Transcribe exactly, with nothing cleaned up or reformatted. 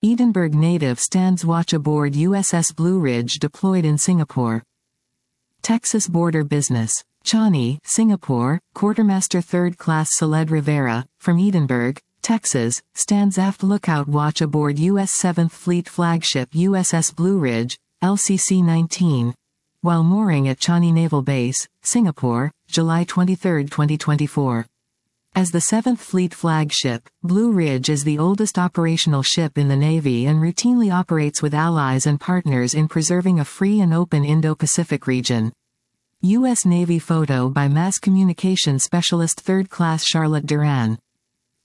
Edinburgh native stands watch aboard U S S Blue Ridge deployed in Singapore. Texas border business. Changi, Singapore, Quartermaster third Class Saled Rivera, from Edinburgh, Texas, stands aft lookout watch aboard U S seventh Fleet flagship U S S Blue Ridge, L C C nineteen, while mooring at Changi Naval Base, Singapore, July twenty-third, twenty twenty-four. As the seventh Fleet flagship, Blue Ridge is the oldest operational ship in the Navy and routinely operates with allies and partners in preserving a free and open Indo-Pacific region. U S Navy photo by Mass Communication Specialist third Class Charlotte Duran.